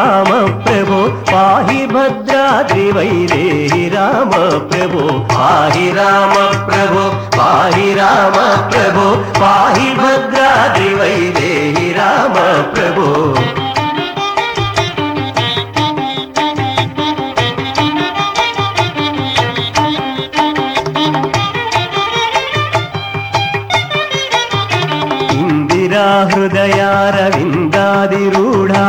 राम प्रभो पाहि भद्राद्रिवैदेहि राम प्रभो पाहि राम प्रभो पाहि राम प्रभो पाहि भद्राद्रिवैदेहि राम प्रभो हृदयारविन्दादिरूढा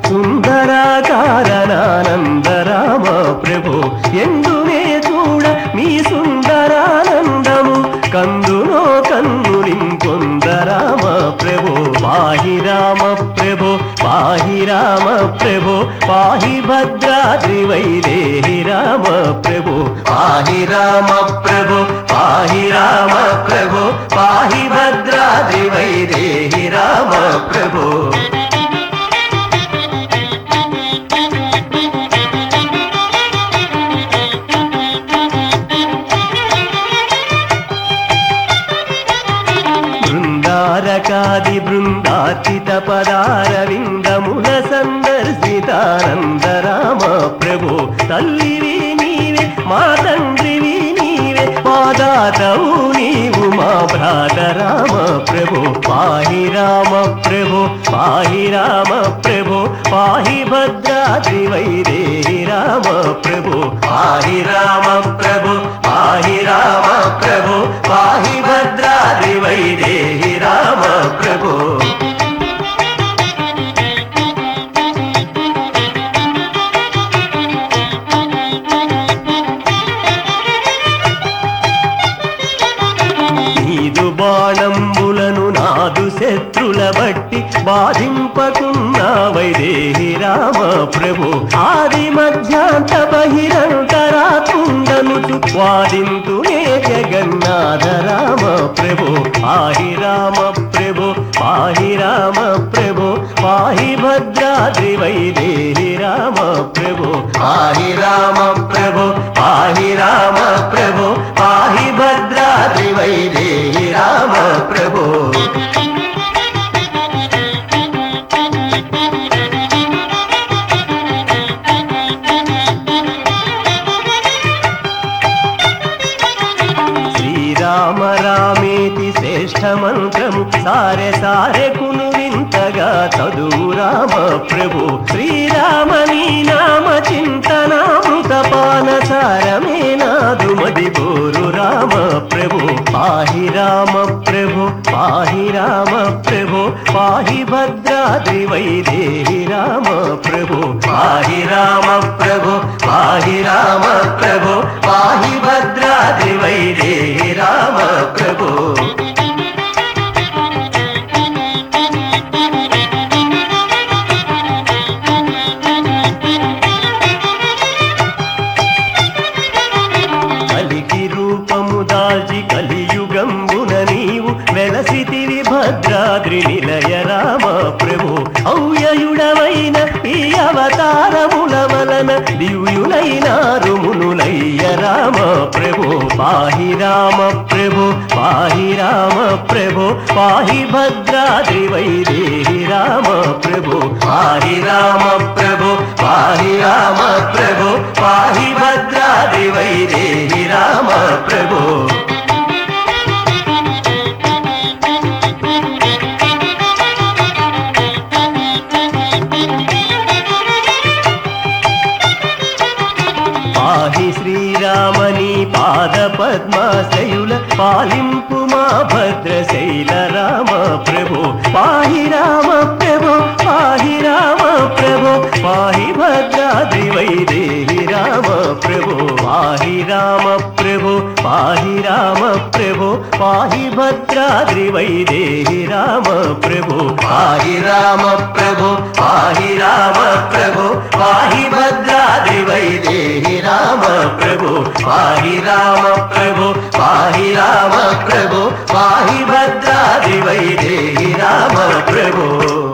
सुन्दराकारानन्द राम प्रभो ಎಂದುనే చూడ మీ సుందరానందము కందునో కన్నులింపొంద రామ ప్రభో పాహి రామ ప్రభో పాహి రామ ప్రభో పాహి భద్రాద్రివైదేహి రామ ప్రభో పాహి రామ ప్రభో పాహి రామ ప్రభో పాహి భద్రాద్రివైదేహి రామ ప్రభో బృందారకాది బృందార్చిత పదారవిందముల సందర్శితానంద రామ ప్రభో తల్లివి నీవే మా తండ్రివి నీవే పాదాతవు నీవు మా భ్రాత రామ ప్రభో పాహి రామ ప్రభో పాహి రామ ప్రభో పాహి భద్రాద్రివైదేహి రామ ప్రభో పాహి రామ ప్రభో పాహి రామ ప్రభో పాహి భద్రాద్రివైదేహి రామ ప్రభో నీదు బాణంబులను నాదు శత్రుల బట్టి బాధింపకున్నా వైదేహి రామ ప్రభో ఆది మధ్యాంత బహిరంతరాకుండనుచు వాదింతునే జగన్నాథ రామ ప్రభో పాహి రామ ప్రభో పాహి రామ ప్రభో పాహి భద్రాద్రివైదేహి రామ ప్రభో పాహి రామ ప్రభో పాహి రామ ప్రభో పాహి భద్రాద్రివైదేహి రామ ప్రభో శ్రీరామ రామేతి శ్రేష్ఠ మంత్రము సారె సారెకును వింతగా చదువు రామ ప్రభు శ్రీరామ నీ నామ చింతనామృత పానసారమే నాదు మది బోరు రామ ప్రభు పాహి రామ ప్రభు పాహి రామ ప్రభు పాహి భద్రాద్రివైదేహి రామ ప్రభు పాహి రామ ప్రభు పాహి రామ ప్రభు పాహి భద్రాద్రివైదేహి రామ ప్రభు కలికి రూపము దాల్చి కలియుగంబున నీవు వెలసితివి భద్రాద్రి నిలయ రామ ప్రభు ఔయయుడవైన ఈ అవతారముల వలన దివ్యులైనారు మునులయ్య రామ ప్రభు పాహి రామ ప్రభు పాహి రామ ప్రభు పాహి భద్రాద్రివైదేహి రామ ప్రభు పాహి రామ ప్రభు పాహి రామ ప్రభు పాహి భద్రాద్రివైదేహి రామ ప్రభు పాహి శ్రీరామని పాద పద్మాశయుల పాలింపు మా భద్రశైల రామ ప్రభు పాహి రామ ప్రభు పాహి రామ ప్రభు పాహి భద్రాద్రివైదేహి రామ ప్రభు పాహి రామ ప్రభు పాహి రామ ప్రభు పాహి భద్రాద్రివైదేహి రామ ప్రభు పాహి రామ ప్రభు పాహి రామ ప్రభు పాహి భద్రాద్రివైదేహి రామ ప్రభు పాహి రామ ప్రభు పాహి రామ ప్రభు పాహి భద్రాద్రివైదేహి రామ ప్రభు